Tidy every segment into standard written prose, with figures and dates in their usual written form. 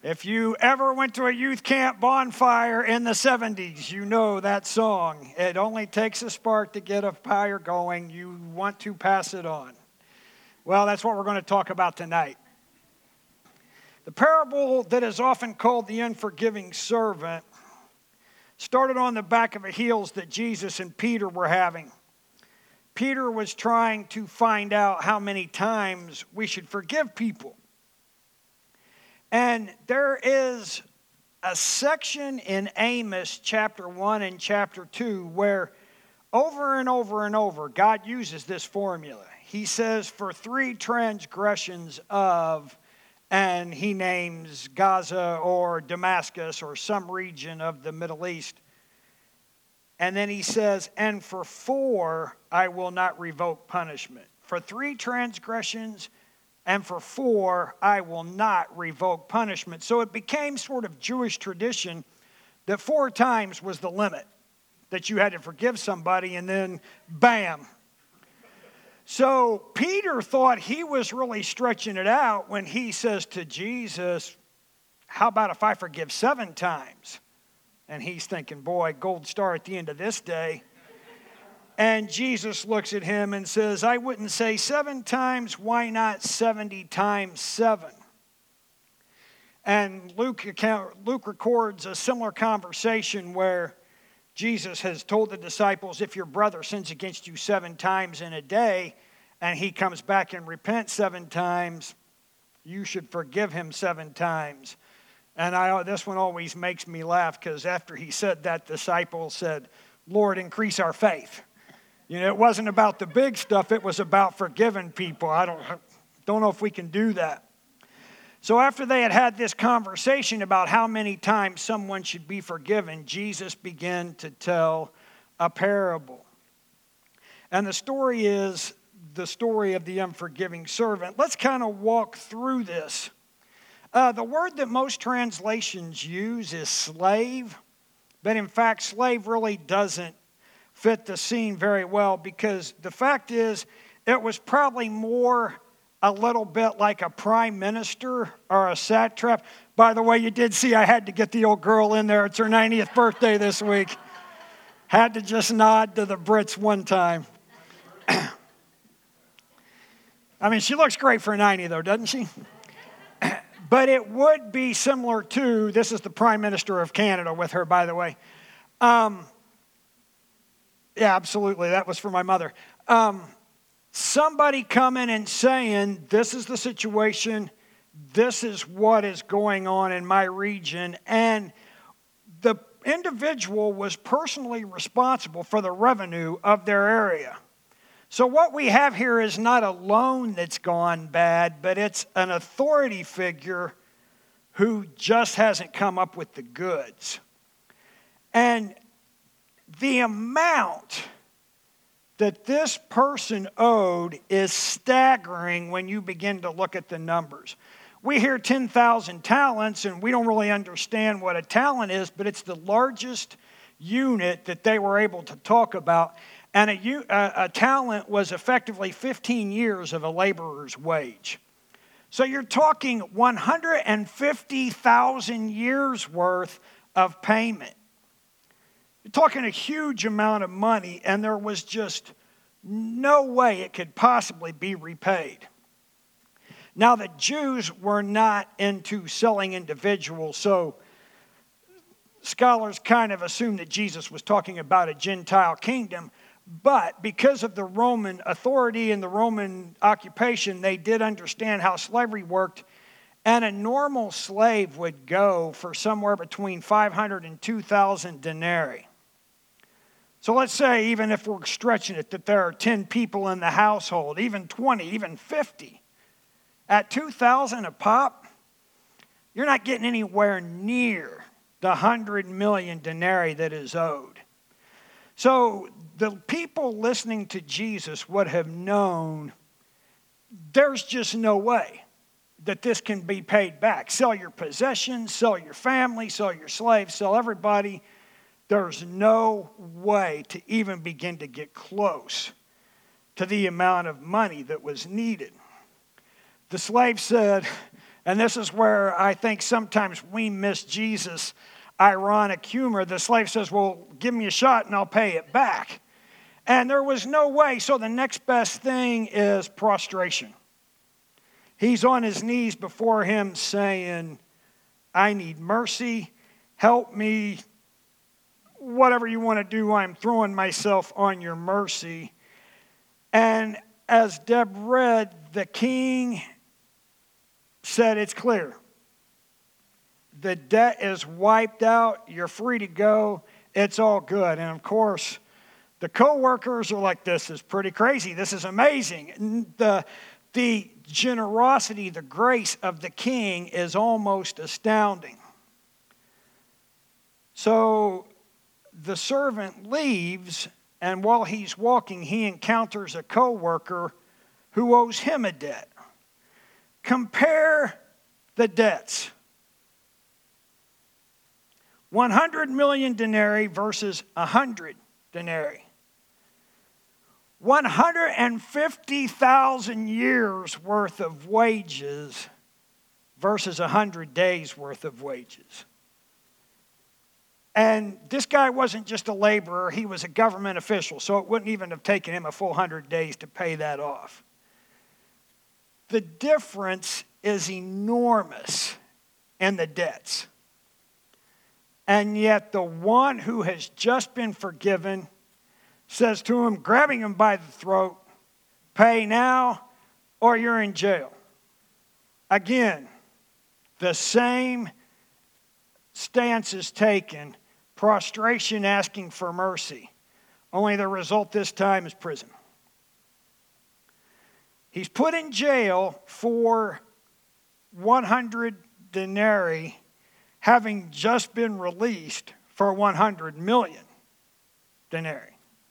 If you ever went to a youth camp bonfire in the 70s, you know that song. It only takes a spark to get a fire going. You want to pass it on. Well, that's what we're going to talk about tonight. The parable that is often called the unforgiving servant started on the back of the heels that Jesus and Peter were having. Peter was trying to find out how many times we should forgive people. And there is a section in Amos chapter 1 and chapter 2 where over and over and over God uses this formula. He says, for 3 transgressions of, and he names Gaza or Damascus or some region of the Middle East. And then he says, and for 4 I will not revoke punishment. For 3 transgressions and for 4, I will not revoke punishment. So it became sort of Jewish tradition that 4 times was the limit, that you had to forgive somebody and then bam. So Peter thought he was really stretching it out when he says to Jesus, how about if I forgive 7 times? And he's thinking, boy, gold star at the end of this day. And Jesus looks at him and says, I wouldn't say 7 times, why not 70 times 7? And Luke records a similar conversation where Jesus has told the disciples, if your brother sins against you 7 times in a day, and he comes back and repents 7 times, you should forgive him 7 times. And this one always makes me laugh, because after he said that, disciples said, Lord, increase our faith. You know, it wasn't about the big stuff. It was about forgiving people. I don't know if we can do that. So after they had this conversation about how many times someone should be forgiven, Jesus began to tell a parable. And the story is the story of the unforgiving servant. Let's kind of walk through this. The word that most translations use is slave. But in fact, slave really doesn't fit the scene very well, because the fact is it was probably more a little bit like a prime minister or a satrap. By the way, you did see I had to get the old girl in there. It's her 90th birthday this week. Had to just nod to the Brits one time. I mean, she looks great for 90 though, doesn't she? But it would be similar to, this is the Prime Minister of Canada with her, by the way. Yeah, absolutely. That was for my mother. Somebody coming and saying, this is the situation, this is what is going on in my region, and the individual was personally responsible for the revenue of their area. So what we have here is not a loan that's gone bad, but it's an authority figure who just hasn't come up with the goods. And the amount that this person owed is staggering when you begin to look at the numbers. We hear 10,000 talents, and we don't really understand what a talent is, but it's the largest unit that they were able to talk about. And a talent was effectively 15 years of a laborer's wage. So you're talking 150,000 years worth of payment. You're talking a huge amount of money, and there was just no way it could possibly be repaid. Now, the Jews were not into selling individuals, so scholars kind of assume that Jesus was talking about a Gentile kingdom, but because of the Roman authority and the Roman occupation, they did understand how slavery worked, and a normal slave would go for somewhere between 500 and 2,000 denarii. So let's say, even if we're stretching it, that there are 10 people in the household, even 20, even 50. At 2,000 a pop, you're not getting anywhere near the 100 million denarii that is owed. So the people listening to Jesus would have known there's just no way that this can be paid back. Sell your possessions, sell your family, sell your slaves, sell everybody. There's no way to even begin to get close to the amount of money that was needed. The slave said, And this is where I think sometimes we miss Jesus' ironic humor. The slave says, well, give me a shot and I'll pay it back. And there was no way. So the next best thing is prostration. He's on his knees before him saying, I need mercy. Help me. Whatever you want to do, I'm throwing myself on your mercy. And as Deb read, the king said, it's clear. The debt is wiped out. You're free to go. It's all good. And of course, the co-workers are like, this is pretty crazy. This is amazing. The generosity, the grace of the king is almost astounding. So the servant leaves, and while he's walking, he encounters a co-worker who owes him a debt. Compare the debts. 100 million denarii versus 100 denarii. 150,000 years worth of wages versus 100 days worth of wages. And this guy wasn't just a laborer, he was a government official, so it wouldn't even have taken him a full 100 days to pay that off. The difference is enormous in the debts. And yet the one who has just been forgiven says to him, grabbing him by the throat, pay now or you're in jail. Again, the same stance is taken, prostration asking for mercy. Only the result this time is prison. He's put in jail for 100 denarii, having just been released for 100 million denarii.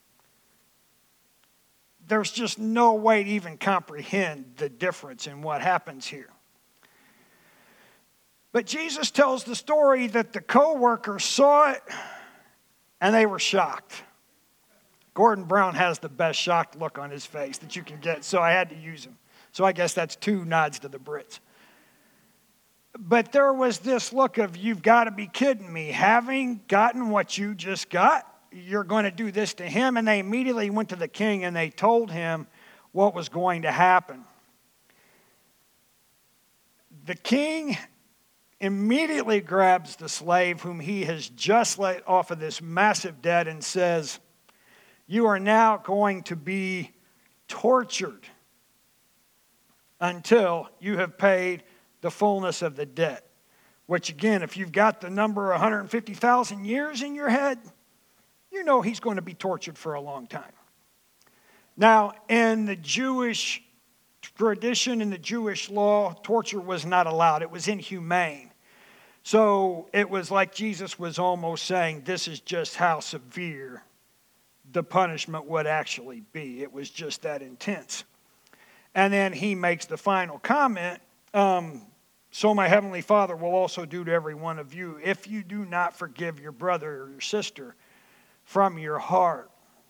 There's just no way to even comprehend the difference in what happens here. But Jesus tells the story that the co-workers saw it and they were shocked. Gordon Brown has the best shocked look on his face that you can get, so I had to use him. So I guess that's 2 nods to the Brits. But there was this look of, you've got to be kidding me. Having gotten what you just got, you're going to do this to him? And they immediately went to the king and they told him what was going to happen. The king immediately grabs the slave whom he has just let off of this massive debt and says, you are now going to be tortured until you have paid the fullness of the debt. Which again, if you've got the number 150,000 years in your head, you know he's going to be tortured for a long time. Now, in the Jewish tradition, in the Jewish law, torture was not allowed. It was inhumane. So it was like Jesus was almost saying, this is just how severe the punishment would actually be. It was just that intense. And then he makes the final comment, so my heavenly Father will also do to every one of you if you do not forgive your brother or your sister from your heart.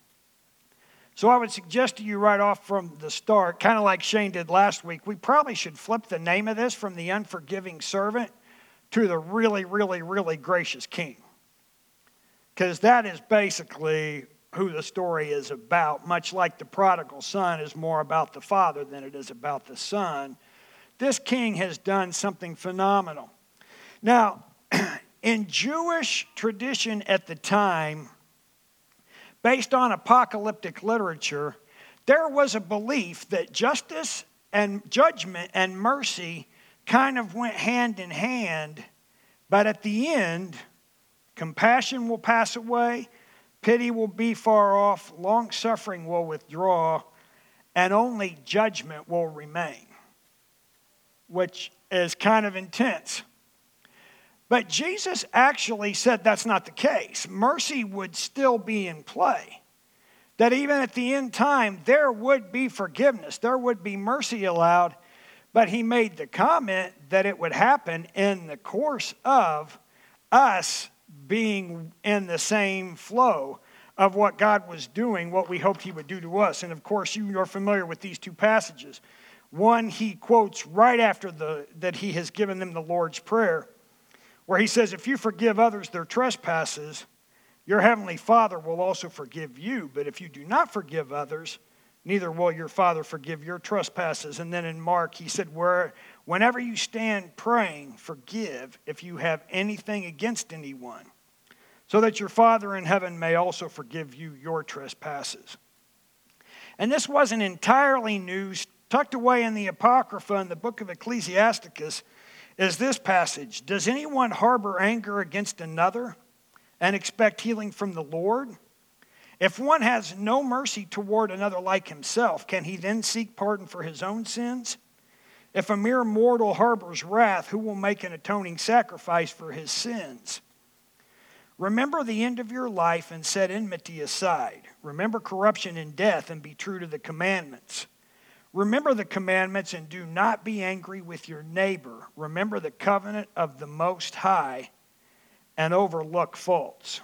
So I would suggest to you right off from the start, kind of like Shane did last week, we probably should flip the name of this from the unforgiving servant to the really, really, really gracious king. Because that is basically who the story is about. Much like the prodigal son is more about the father than it is about the son. This king has done something phenomenal. Now, in Jewish tradition at the time, based on apocalyptic literature, there was a belief that justice and judgment and mercy kind of went hand in hand, but at the end, compassion will pass away, pity will be far off, long-suffering will withdraw, and only judgment will remain, which is kind of intense. But Jesus actually said that's not the case. Mercy would still be in play. That even at the end time, there would be forgiveness. There would be mercy allowed. But he made the comment that it would happen in the course of us being in the same flow of what God was doing, what we hoped he would do to us. And of course, you are familiar with these 2 passages. One he quotes right after that he has given them the Lord's Prayer, where he says, if you forgive others their trespasses, your heavenly Father will also forgive you. But if you do not forgive others, neither will your Father forgive your trespasses. And then in Mark, he said, whenever you stand praying, forgive if you have anything against anyone, so that your Father in heaven may also forgive you your trespasses. And this wasn't entirely new. Tucked away in the Apocrypha in the book of Ecclesiasticus is this passage. Does anyone harbor anger against another and expect healing from the Lord? If one has no mercy toward another like himself, can he then seek pardon for his own sins? If a mere mortal harbors wrath, who will make an atoning sacrifice for his sins? Remember the end of your life and set enmity aside. Remember corruption and death and be true to the commandments. Remember the commandments and do not be angry with your neighbor. Remember the covenant of the Most High and overlook faults.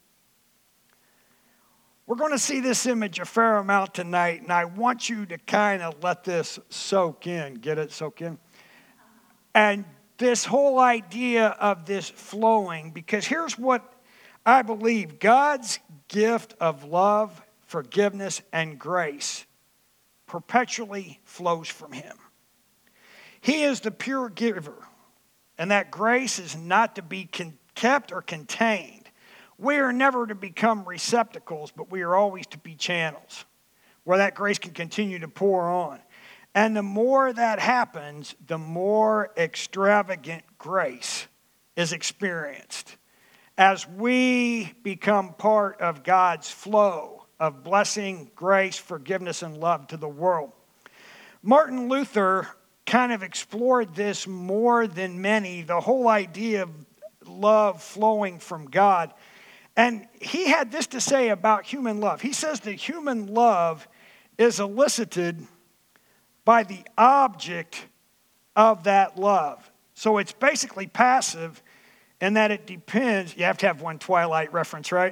We're going to see this image a fair amount tonight, and I want you to kind of let this soak in. Get it? Soak in? And this whole idea of this flowing, because here's what I believe. God's gift of love, forgiveness, and grace perpetually flows from him. He is the pure giver, and that grace is not to be kept or contained. We are never to become receptacles, but we are always to be channels where that grace can continue to pour on. And the more that happens, the more extravagant grace is experienced as we become part of God's flow of blessing, grace, forgiveness, and love to the world. Martin Luther kind of explored this more than many, the whole idea of love flowing from God. And he had this to say about human love. He says that human love is elicited by the object of that love. So it's basically passive in that it depends. You have to have one Twilight reference, right?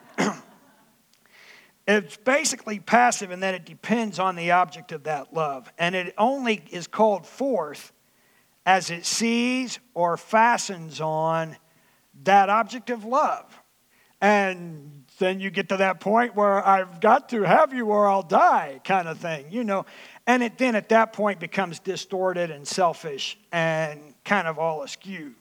It's basically passive in that it depends on the object of that love. And it only is called forth as it sees or fastens on that object of love. And then you get to that point where I've got to have you or I'll die kind of thing, you know. And it then at that point becomes distorted and selfish and kind of all askew.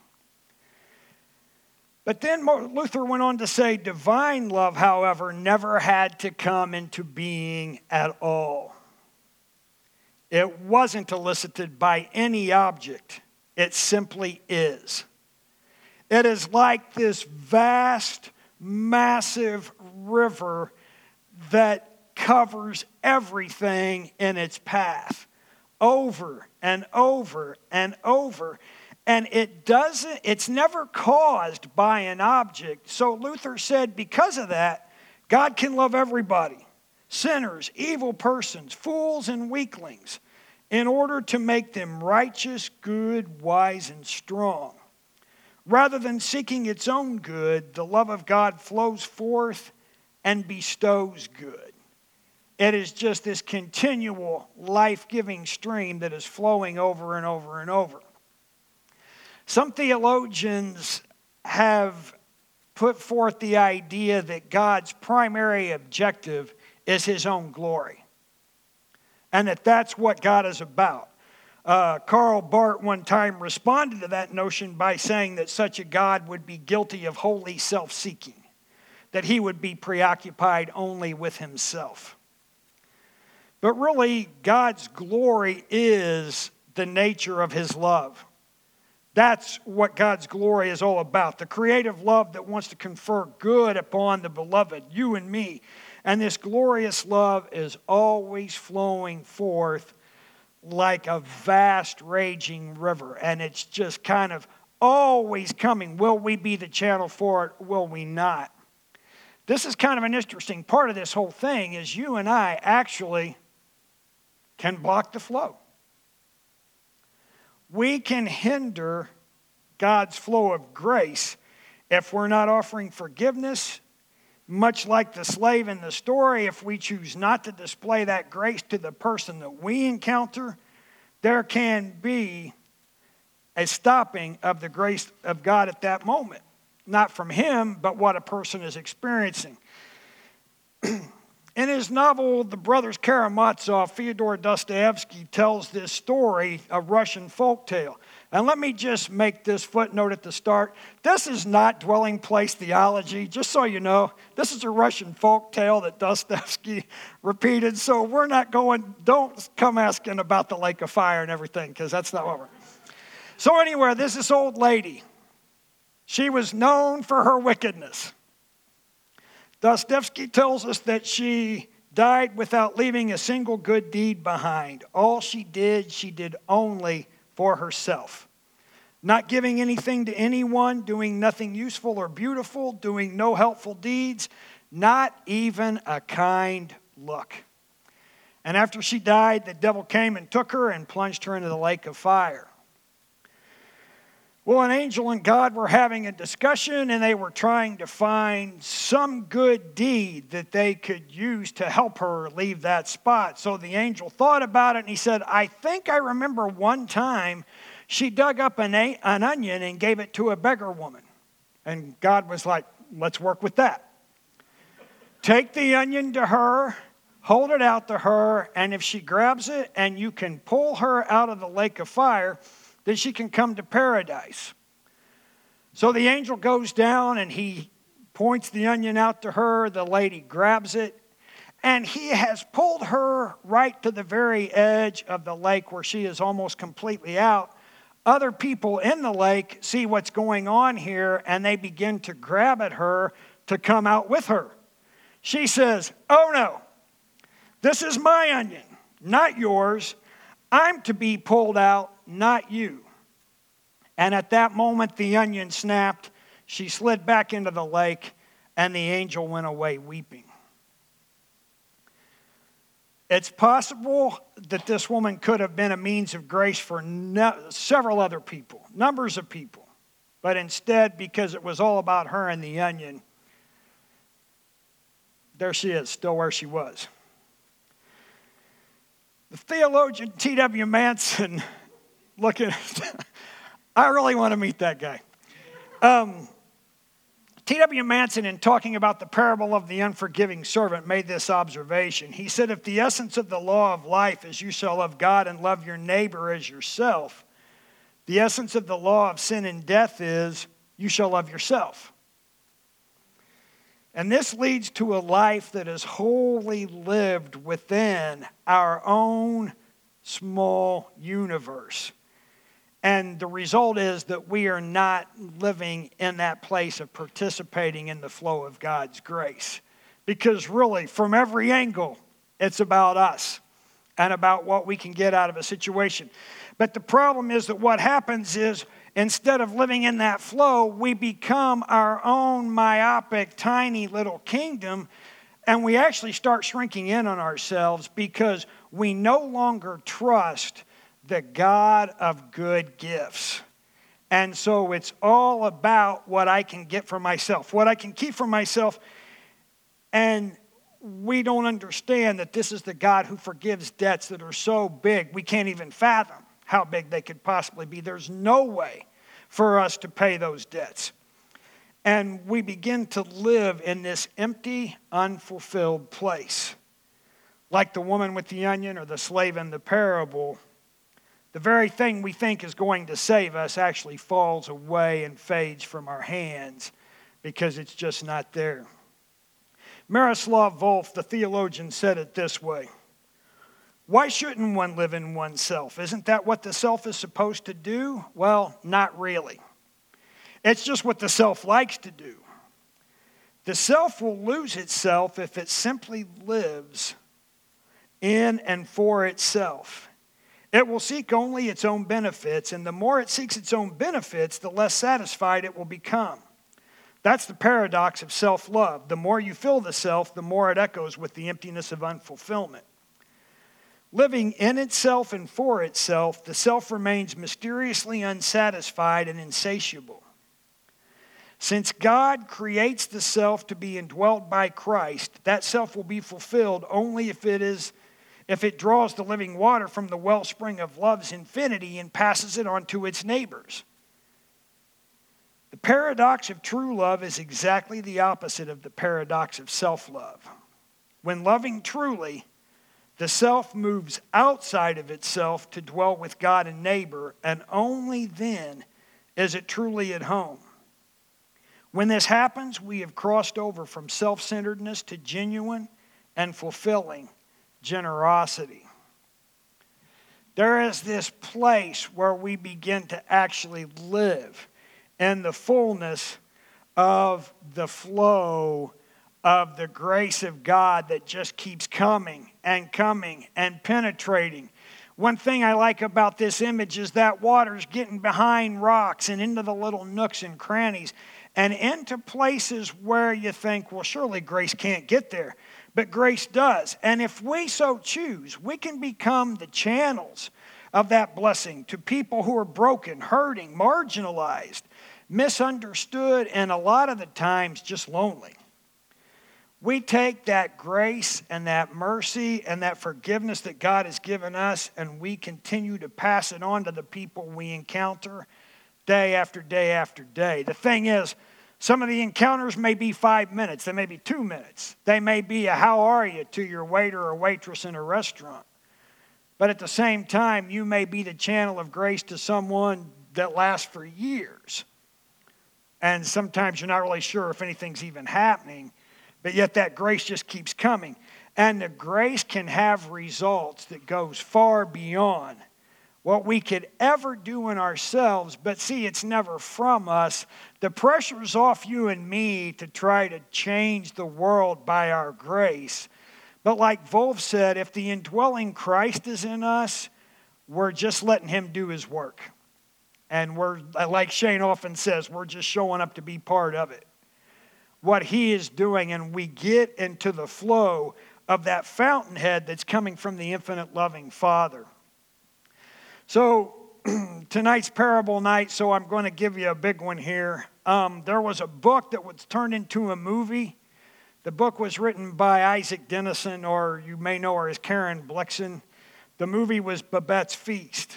But then Luther went on to say, divine love, however, never had to come into being at all. It wasn't elicited by any object. It simply is. It is like this vast, massive river that covers everything in its path over and over and over. And it's never caused by an object. So Luther said because of that, God can love everybody, sinners, evil persons, fools, and weaklings, in order to make them righteous, good, wise, and strong. Rather than seeking its own good, the love of God flows forth and bestows good. It is just this continual life-giving stream that is flowing over and over and over. Some theologians have put forth the idea that God's primary objective is his own glory, and that that's what God is about. Karl Barth one time responded to that notion by saying that such a God would be guilty of wholly self-seeking, that he would be preoccupied only with himself. But really, God's glory is the nature of his love. That's what God's glory is all about. The creative love that wants to confer good upon the beloved, you and me. And this glorious love is always flowing forth like a vast raging river. And it's just kind of always coming. Will we be the channel for it? Will we not? This is kind of an interesting part of this whole thing is you and I actually can block the flow. We can hinder God's flow of grace if we're not offering forgiveness, much like the slave in the story. If we choose not to display that grace to the person that we encounter, there can be a stopping of the grace of God at that moment. Not from him, but what a person is experiencing. In his novel, The Brothers Karamazov, Fyodor Dostoevsky tells this story, a Russian folktale. And let me just make this footnote at the start. This is not dwelling place theology, just so you know. This is a Russian folktale that Dostoevsky repeated, so we're not going, don't come asking about the lake of fire and everything, because that's not what we're... So anyway, there's this old lady. She was known for her wickedness. Dostoevsky tells us that she died without leaving a single good deed behind. All she did only for herself. Not giving anything to anyone, doing nothing useful or beautiful, doing no helpful deeds, not even a kind look. And after she died, the devil came and took her and plunged her into the lake of fire. Well, an angel and God were having a discussion, and they were trying to find some good deed that they could use to help her leave that spot. So the angel thought about it, and he said, I think I remember one time she dug up an onion and gave it to a beggar woman. And God was like, let's work with that. Take the onion to her, hold it out to her, and if she grabs it and you can pull her out of the lake of fire, then she can come to paradise. So the angel goes down and he points the onion out to her. The lady grabs it. And he has pulled her right to the very edge of the lake where she is almost completely out. Other people in the lake see what's going on here and they begin to grab at her to come out with her. She says, oh no, this is my onion, not yours. I'm to be pulled out, not you. And at that moment, the onion snapped. She slid back into the lake, and the angel went away weeping. It's possible that this woman could have been a means of grace for several other people, numbers of people. But instead, because it was all about her and the onion, there she is, still where she was. The theologian T.W. Manson, I really want to meet that guy. T.W. Manson, in talking about the parable of the unforgiving servant, made this observation. He said, if the essence of the law of life is you shall love God and love your neighbor as yourself, the essence of the law of sin and death is you shall love yourself. And this leads to a life that is wholly lived within our own small universe. And the result is that we are not living in that place of participating in the flow of God's grace. Because really, from every angle, it's about us and about what we can get out of a situation. But the problem is that what happens is, instead of living in that flow, we become our own myopic, tiny little kingdom, and we actually start shrinking in on ourselves because we no longer trust the God of good gifts. And so it's all about what I can get for myself, what I can keep for myself, and we don't understand that this is the God who forgives debts that are so big we can't even fathom how big they could possibly be. There's no way for us to pay those debts. And we begin to live in this empty, unfulfilled place. Like the woman with the onion or the slave in the parable, the very thing we think is going to save us actually falls away and fades from our hands because it's just not there. Miroslav Volf, the theologian, said it this way. Why shouldn't one live in oneself? Isn't that what the self is supposed to do? Well, not really. It's just what the self likes to do. The self will lose itself if it simply lives in and for itself. It will seek only its own benefits, and the more it seeks its own benefits, the less satisfied it will become. That's the paradox of self-love. The more you fill the self, the more it echoes with the emptiness of unfulfillment. Living in itself and for itself, the self remains mysteriously unsatisfied and insatiable. Since God creates the self to be indwelt by Christ, that self will be fulfilled only if if it draws the living water from the wellspring of love's infinity and passes it on to its neighbors. The paradox of true love is exactly the opposite of the paradox of self-love. When loving truly, the self moves outside of itself to dwell with God and neighbor, and only then is it truly at home. When this happens, we have crossed over from self-centeredness to genuine and fulfilling generosity. There is this place where we begin to actually live in the fullness of the flow of the grace of God that just keeps coming and penetrating. One thing I like about this image is that water's getting behind rocks and into the little nooks and crannies and into places where you think, well, surely grace can't get there. But grace does. And if we so choose, we can become the channels of that blessing to people who are broken, hurting, marginalized, misunderstood, and a lot of the times just lonely. We take that grace and that mercy and that forgiveness that God has given us, and we continue to pass it on to the people we encounter day after day after day. The thing is, some of the encounters may be 5 minutes. They may be 2 minutes. They may be a how are you to your waiter or waitress in a restaurant. But at the same time, you may be the channel of grace to someone that lasts for years. And sometimes you're not really sure if anything's even happening. But yet that grace just keeps coming. And the grace can have results that goes far beyond what we could ever do in ourselves. But see, it's never from us. The pressure's off you and me to try to change the world by our grace. But like Wolf said, if the indwelling Christ is in us, we're just letting him do his work. And we're, like Shane often says, we're just showing up to be part of it. What he is doing, and we get into the flow of that fountainhead that's coming from the infinite loving Father. So tonight's parable night, so I'm going to give you a big one here. There was a book that was turned into a movie. The book was written by Isaac Dennison, or you may know her as Karen Blixen. The movie was Babette's Feast.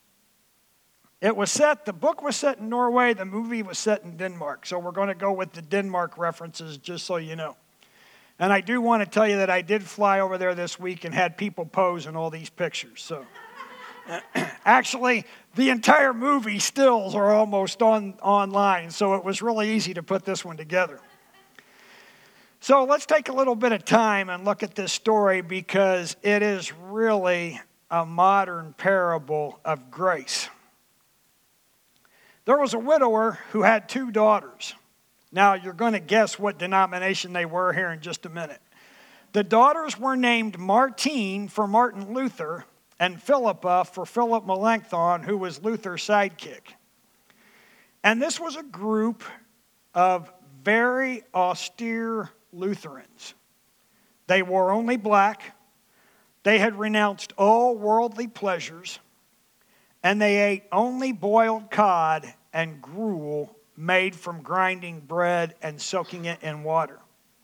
The book was set in Norway, the movie was set in Denmark. So we're going to go with the Denmark references, just so you know. And I do want to tell you that I did fly over there this week and had people pose in all these pictures. So actually, the entire movie stills are almost online, so it was really easy to put this one together. So let's take a little bit of time and look at this story, because it is really a modern parable of grace. There was a widower who had 2 daughters. Now, you're going to guess what denomination they were here in just a minute. The daughters were named Martine for Martin Luther and Philippa for Philip Melanchthon, who was Luther's sidekick. And this was a group of very austere Lutherans. They wore only black. They had renounced all worldly pleasures. And they ate only boiled cod and gruel made from grinding bread and soaking it in water.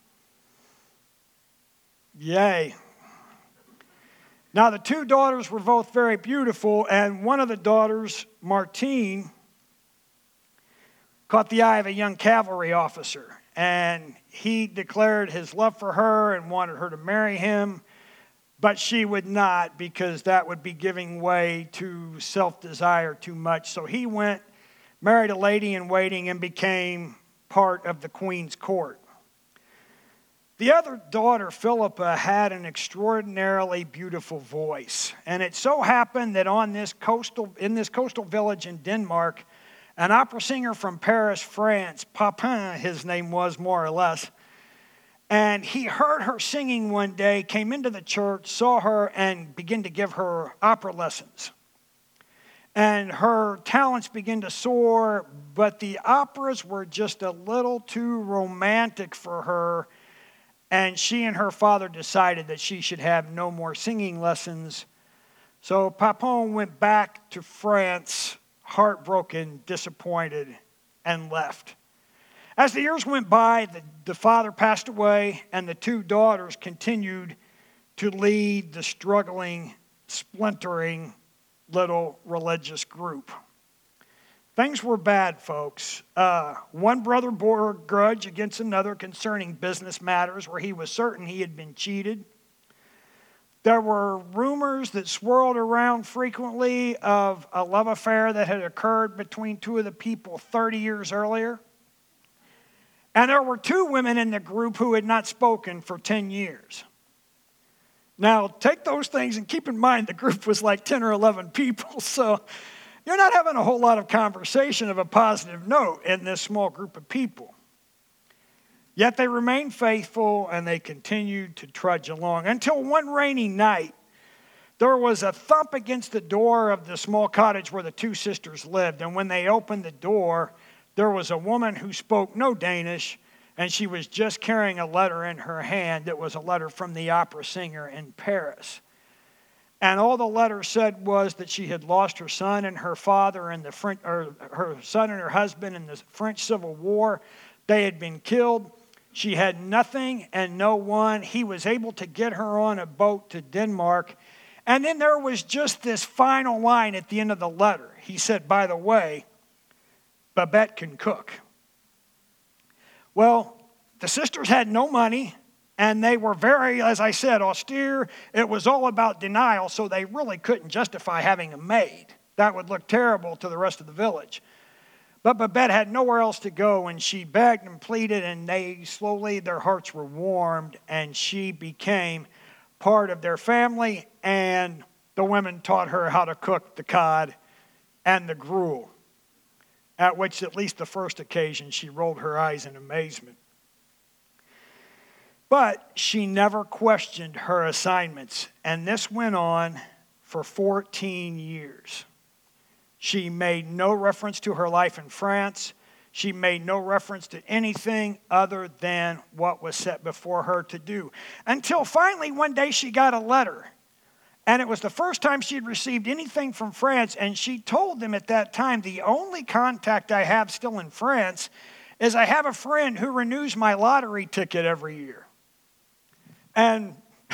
Yay. Now the 2 daughters were both very beautiful, and one of the daughters, Martine, caught the eye of a young cavalry officer. And he declared his love for her and wanted her to marry him. But she would not, because that would be giving way to self-desire too much. So he went, married a lady in waiting, and became part of the queen's court. The other daughter, Philippa, had an extraordinarily beautiful voice. And it so happened that in this coastal village in Denmark, an opera singer from Paris, France, Papin, his name was more or less, and he heard her singing one day, came into the church, saw her, and began to give her opera lessons. And her talents began to soar, but the operas were just a little too romantic for her, and she and her father decided that she should have no more singing lessons. So Papin went back to France, heartbroken, disappointed, and left. As the years went by, the father passed away, and the 2 daughters continued to lead the struggling, splintering little religious group. Things were bad, folks. One brother bore a grudge against another concerning business matters where he was certain he had been cheated. There were rumors that swirled around frequently of a love affair that had occurred between two of the people 30 years earlier. And there were two women in the group who had not spoken for 10 years. Now, take those things and keep in mind the group was like 10 or 11 people, so you're not having a whole lot of conversation of a positive note in this small group of people. Yet they remained faithful and they continued to trudge along until one rainy night, there was a thump against the door of the small cottage where the two sisters lived. And when they opened the door, there was a woman who spoke no Danish, and she was just carrying a letter in her hand. It was a letter from the opera singer in Paris. And all the letter said was that she had lost her son and her father in her son and her husband in the French Civil War. They had been killed. She had nothing and no one. He was able to get her on a boat to Denmark. And then there was just this final line at the end of the letter. He said, by the way, Babette can cook. Well, the sisters had no money, and they were very, as I said, austere. It was all about denial, so they really couldn't justify having a maid. That would look terrible to the rest of the village. But Babette had nowhere else to go, and she begged and pleaded, and their hearts were warmed, and she became part of their family, and the women taught her how to cook the cod and the gruel, at which, at least the first occasion, she rolled her eyes in amazement. But she never questioned her assignments, and this went on for 14 years. She made no reference to her life in France. She made no reference to anything other than what was set before her to do. Until finally one day she got a letter. And it was the first time she had received anything from France. And she told them at that time, the only contact I have still in France is I have a friend who renews my lottery ticket every year. And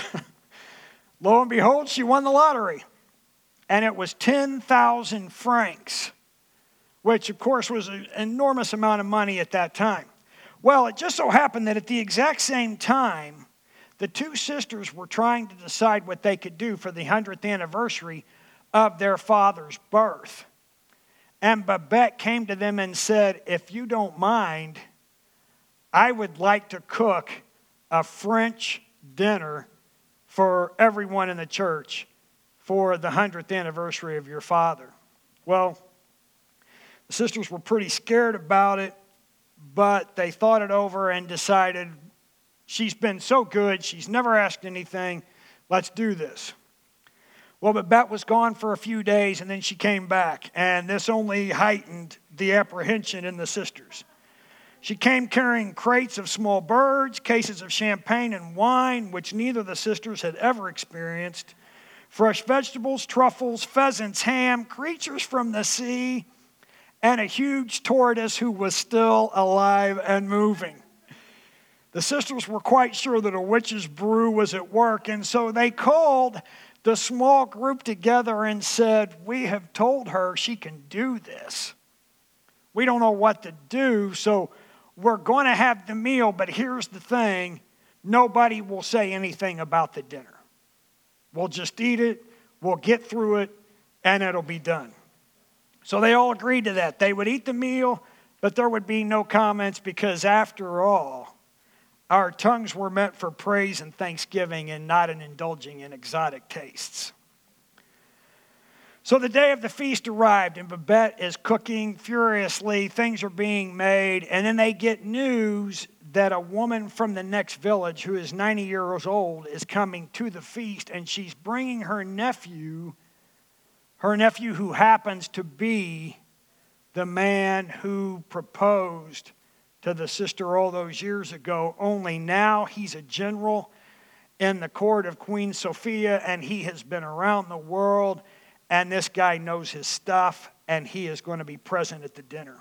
lo and behold, she won the lottery. And it was 10,000 francs, which of course was an enormous amount of money at that time. Well, it just so happened that at the exact same time, the two sisters were trying to decide what they could do for the 100th anniversary of their father's birth. And Babette came to them and said, if you don't mind, I would like to cook a French dinner for everyone in the church for the 100th anniversary of your father. Well, the sisters were pretty scared about it, but they thought it over and decided, she's been so good, she's never asked anything, let's do this. Well, Babette was gone for a few days, and then she came back, and this only heightened the apprehension in the sisters. She came carrying crates of small birds, cases of champagne and wine, which neither of the sisters had ever experienced, fresh vegetables, truffles, pheasants, ham, creatures from the sea, and a huge tortoise who was still alive and moving. The sisters were quite sure that a witch's brew was at work, and so they called the small group together and said, we have told her she can do this. We don't know what to do, so we're going to have the meal, but here's the thing, nobody will say anything about the dinner. We'll just eat it, we'll get through it, and it'll be done. So they all agreed to that. They would eat the meal, but there would be no comments because after all, our tongues were meant for praise and thanksgiving and not in indulging in exotic tastes. So the day of the feast arrived, and Babette is cooking furiously. Things are being made, and then they get news that a woman from the next village who is 90 years old is coming to the feast, and she's bringing her nephew who happens to be the man who proposed to the sister all those years ago, only now he's a general in the court of Queen Sophia, and he has been around the world, and this guy knows his stuff, and he is going to be present at the dinner.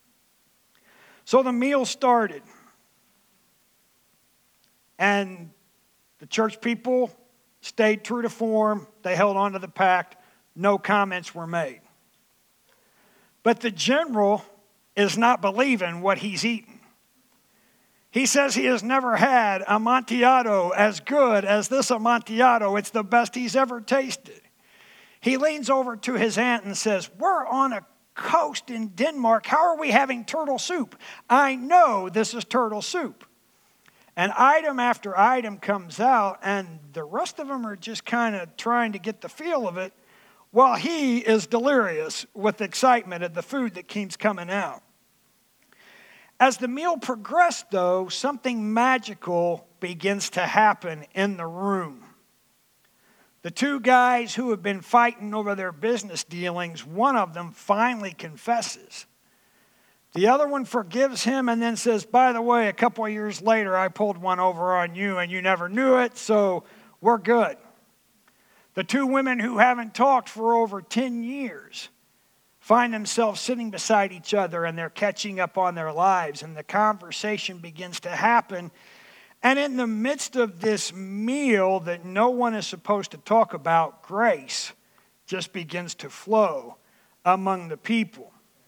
So the meal started. And the church people stayed true to form. They held on to the pact. No comments were made. But the general is not believing what he's eating. He says he has never had Amontillado as good as this Amontillado. It's the best he's ever tasted. He leans over to his aunt and says, "We're on a coast in Denmark. How are we having turtle soup? I know this is turtle soup." And item after item comes out, and the rest of them are just kind of trying to get the feel of it, while he is delirious with excitement at the food that keeps coming out. As the meal progressed, though, something magical begins to happen in the room. The two guys who have been fighting over their business dealings, one of them finally confesses. The other one forgives him and then says, "By the way, a couple of years later, I pulled one over on you and you never knew it, so we're good." The two women who haven't talked for over 10 years find themselves sitting beside each other, and they're catching up on their lives, and the conversation begins to happen. And in the midst of this meal that no one is supposed to talk about, grace just begins to flow among the people.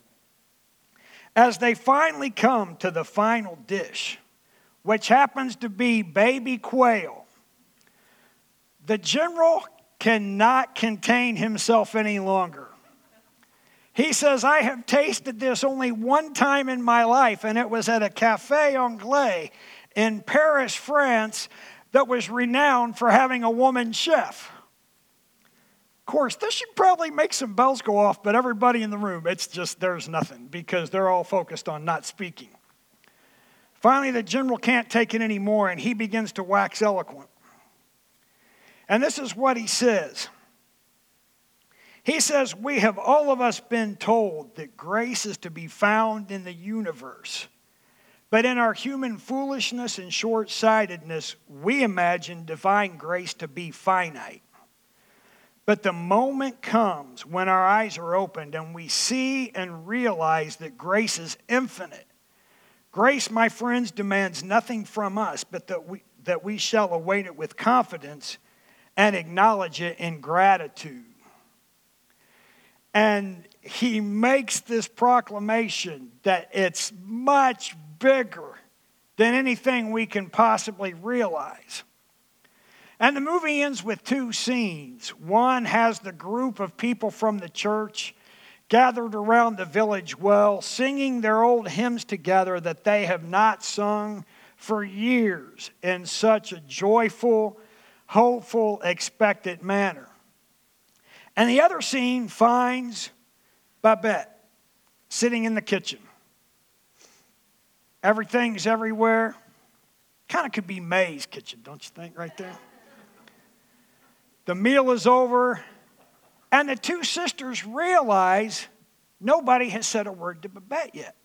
As they finally come to the final dish, which happens to be baby quail, the general cannot contain himself any longer. He says, "I have tasted this only one time in my life, and it was at a Café Anglais in Paris, France, that was renowned for having a woman chef." Of course, this should probably make some bells go off, but everybody in the room, it's just, there's nothing, because they're all focused on not speaking. Finally, the general can't take it anymore, and he begins to wax eloquent. And this is what he says. He says, "We have all of us been told that grace is to be found in the universe. But in our human foolishness and short-sightedness, we imagine divine grace to be finite. But the moment comes when our eyes are opened and we see and realize that grace is infinite. Grace, my friends, demands nothing from us, but that we shall await it with confidence and acknowledge it in gratitude." And he makes this proclamation that it's much bigger than anything we can possibly realize. And the movie ends with two scenes. One has the group of people from the church gathered around the village well, singing their old hymns together that they have not sung for years in such a joyful, hopeful, expectant manner. And the other scene finds Babette sitting in the kitchen. Everything's everywhere. Kind of could be May's kitchen, don't you think, right there? The meal is over, and the two sisters realize nobody has said a word to Babette yet.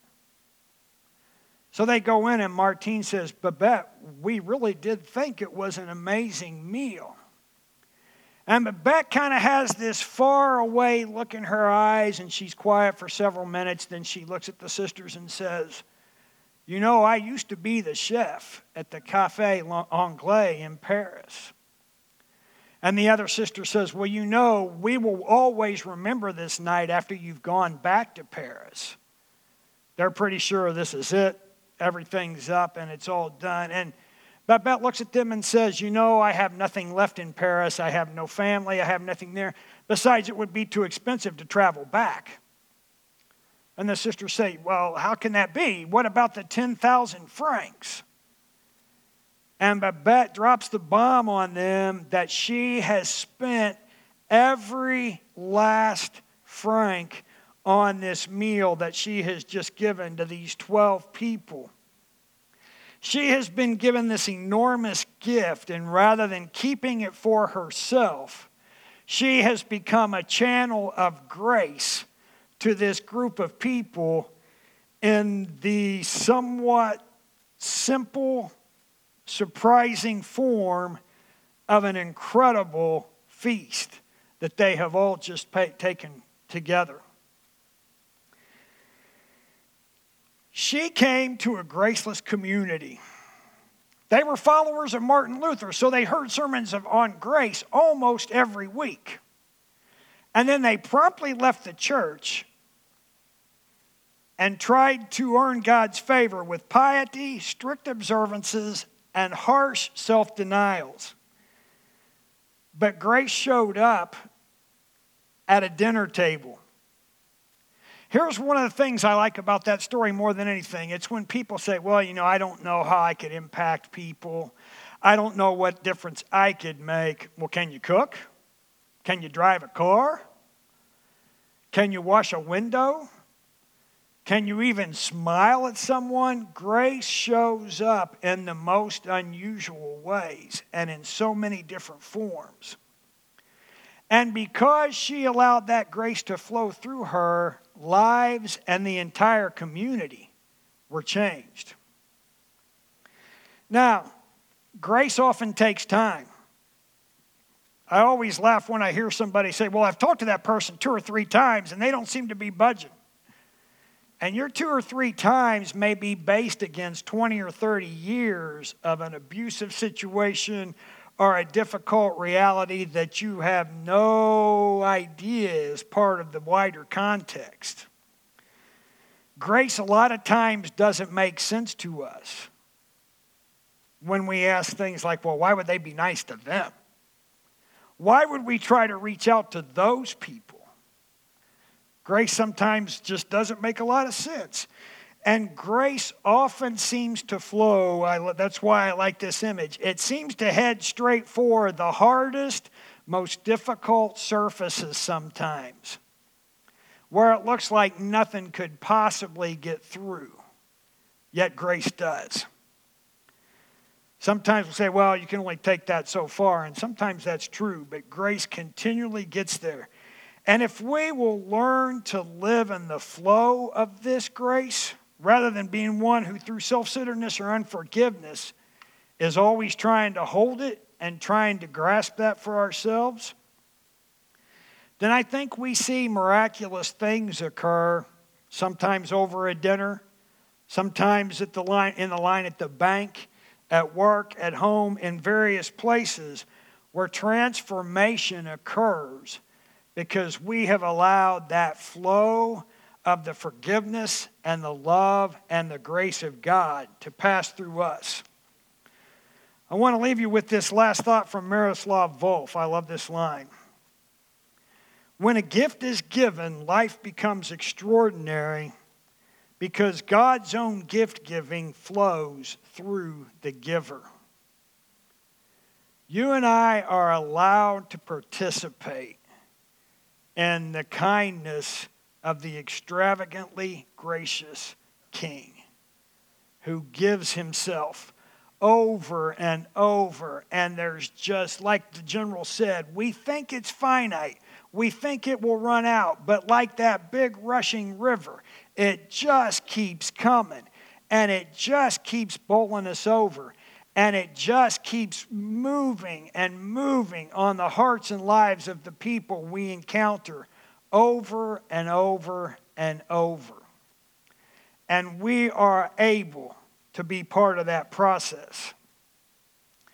So they go in, and Martine says, "Babette, we really did think it was an amazing meal." And Babette kind of has this far away look in her eyes, and she's quiet for several minutes. Then she looks at the sisters and says, "You know, I used to be the chef at the Café Anglais in Paris." And the other sister says, "Well, you know, we will always remember this night after you've gone back to Paris." They're pretty sure this is it. Everything's up and it's all done. And Babette looks at them and says, "You know, I have nothing left in Paris. I have no family. I have nothing there. Besides, it would be too expensive to travel back." And the sisters say, "Well, how can that be? What about the 10,000 francs? And Babette drops the bomb on them that she has spent every last franc on this meal that she has just given to these 12 people. She has been given this enormous gift, and rather than keeping it for herself, she has become a channel of grace to this group of people in the somewhat simple, surprising form of an incredible feast that they have all just taken together." She came to a graceless community They were followers of Martin Luther, so they heard sermons on grace almost every week. And then they promptly left the church and tried to earn God's favor with piety, strict observances, and harsh self-denials. But grace showed up at a dinner table. Here's one of the things I like about that story more than anything. It's when people say, well, I don't know how I could impact people. I don't know what difference I could make. Well, can you cook? Can you drive a car? Can you wash a window? Can you even smile at someone? Grace shows up in the most unusual ways and in so many different forms. And because she allowed that grace to flow through her, lives and the entire community were changed. Now, grace often takes time. I always laugh when I hear somebody say, well, I've talked to that person 2 or 3 times and they don't seem to be budging. And your 2 or 3 times may be based against 20 or 30 years of an abusive situation or a difficult reality that you have no idea is part of the wider context. Grace a lot of times doesn't make sense to us when we ask things like, well, why would they be nice to them? Why would we try to reach out to those people? Grace sometimes just doesn't make a lot of sense. And grace often seems to flow. That's why I like this image. It seems to head straight for the hardest, most difficult surfaces sometimes, where it looks like nothing could possibly get through, yet grace does. Sometimes we'll say, well, you can only take that so far, and sometimes that's true, but grace continually gets there. And if we will learn to live in the flow of this grace, rather than being one who through self-centeredness or unforgiveness is always trying to hold it and trying to grasp that for ourselves, then I think we see miraculous things occur, sometimes over a dinner, sometimes in the line at the bank, at work, at home, in various places where transformation occurs because we have allowed that flow of the forgiveness and the love and the grace of God to pass through us. I want to leave you with this last thought from Miroslav Volf. I love this line. When a gift is given, life becomes extraordinary because God's own gift giving flows through the giver. You and I are allowed to participate in the kindness of the extravagantly gracious King who gives himself over and over. And there's just, like the general said, we think it's finite. We think it will run out. But like that big rushing river, it just keeps coming. And it just keeps bowling us over. And it just keeps moving and moving on the hearts and lives of the people we encounter over and over and over. And we are able to be part of that process.